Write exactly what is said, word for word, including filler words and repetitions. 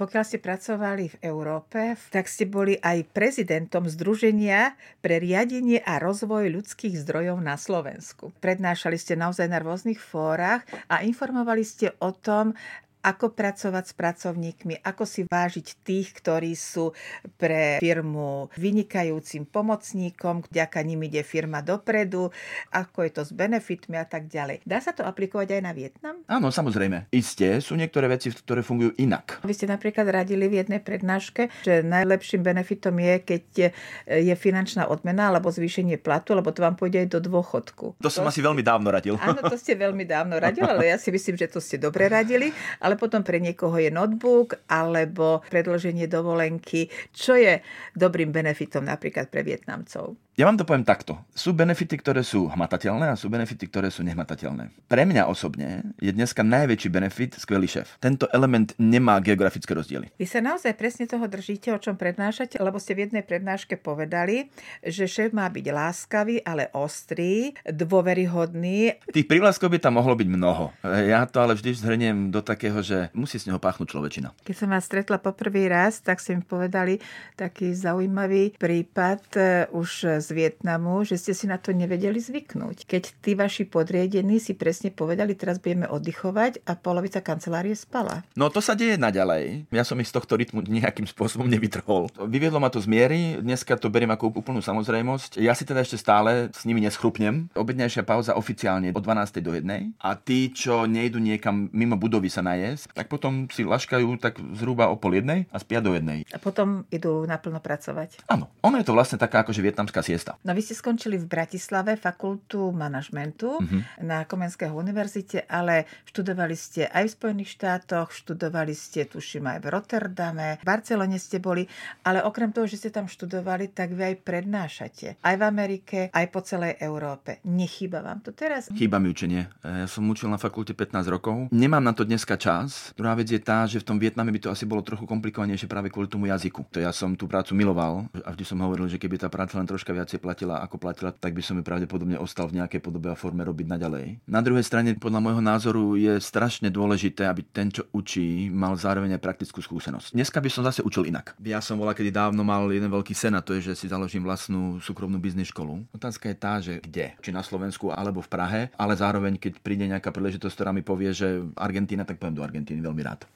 Pokiaľ ste pracovali v Európe, tak ste boli aj prezidentom Združenia pre riadenie a rozvoj ľudských zdrojov na Slovensku. Prednášali ste naozaj na rôznych fórach a informovali ste o tom, ako pracovať s pracovníkmi, ako si vážiť tých, ktorí sú pre firmu vynikajúcim pomocníkom, vďaka nim ide firma dopredu, ako je to s benefitmi a tak ďalej. Dá sa to aplikovať aj na Vietnam? Áno, samozrejme. Isté, sú niektoré veci, ktoré fungujú inak. Vy ste napríklad radili v jednej prednáške, že najlepším benefitom je, keď je finančná odmena alebo zvýšenie platu, lebo to vám pôjde aj do dôchodku. To som to asi ste... veľmi dávno radil. Áno, to ste veľmi dávno radili, ale ja si myslím, že to ste dobre radili. Ale ale potom pre niekoho je notebook alebo predĺženie dovolenky, čo je dobrým benefitom napríklad pre Vietnamcov. Ja vám to poviem takto. Sú benefity, ktoré sú hmatateľné a sú benefity, ktoré sú nehmatateľné. Pre mňa osobne je dneska najväčší benefit skvelý šéf. Tento element nemá geografické rozdiely. Vy sa naozaj presne toho držíte, o čom prednášate, lebo ste v jednej prednáške povedali, že šéf má byť láskavý, ale ostrý, dôveryhodný. Tých prívlastkov by tam mohlo byť mnoho. Ja to ale vždy zhrniem do takého, že musí z neho páchnuť človečina. Keď som vás stretla poprvý raz, tak ste mi povedali taký zaujímavý prípad už z Vietnamu, že ste si na to nevedeli zvyknúť. Keď tí vaši podriadení si presne povedali, teraz budeme oddychovať a polovica kancelárie spala. No to sa deje naďalej. Ja som ich z tohto rytmu nejakým spôsobom nevytrhol. Vyviedlo ma to z miery, dneska to beriem ako úplnú samozrejmosť. Ja si teda ešte stále s nimi neschrupnem. Obedňajšia pauza oficiálne od dvanástej do jednej a tí, čo nejdu niekam mimo budovy sa najesť, tak potom si laškajú tak zhruba o pol jednej a spia do jednej. A potom idú naplno pracovať. Áno, ono je to vlastne taká akože vietnamská siesta. No vy ste skončili v Bratislave fakultu manažmentu mm-hmm. na Komenského univerzite, ale študovali ste aj v Spojených štátoch, študovali ste, tuším, aj v Rotterdame, v Barcelone ste boli, ale okrem toho, že ste tam študovali, tak vy aj prednášate. Aj v Amerike, aj po celej Európe. Nechýba vám to teraz? Chýba mi učenie. Ja som učil na fakulte pätnásť rokov. Nemám na to dneska čas. Druhá vec je tá, že v tom Vietname by to asi bolo trochu komplikovanejšie práve kvôli tomu jazyku. To ja som tú prácu miloval a vždy som hovoril, že keby tá práca len troška viacej platila ako platila, tak by som ju pravdepodobne ostal v nejakej podobe a forme robiť naďalej. Na druhej strane, podľa môjho názoru, je strašne dôležité, aby ten, čo učí, mal zároveň aj praktickú skúsenosť. Dneska by som zase učil inak. Ja som bola, kedy dávno mal jeden veľký sen, a to je, že si založím vlastnú súkromnú biznis školu. Otázka je tá, že kde? Či na Slovensku alebo v Prahe, ale zároveň, keď príde nejaká príležitosť, ktorá mi povie, že Argentína, tak poviem do Argentíny veľmi rád.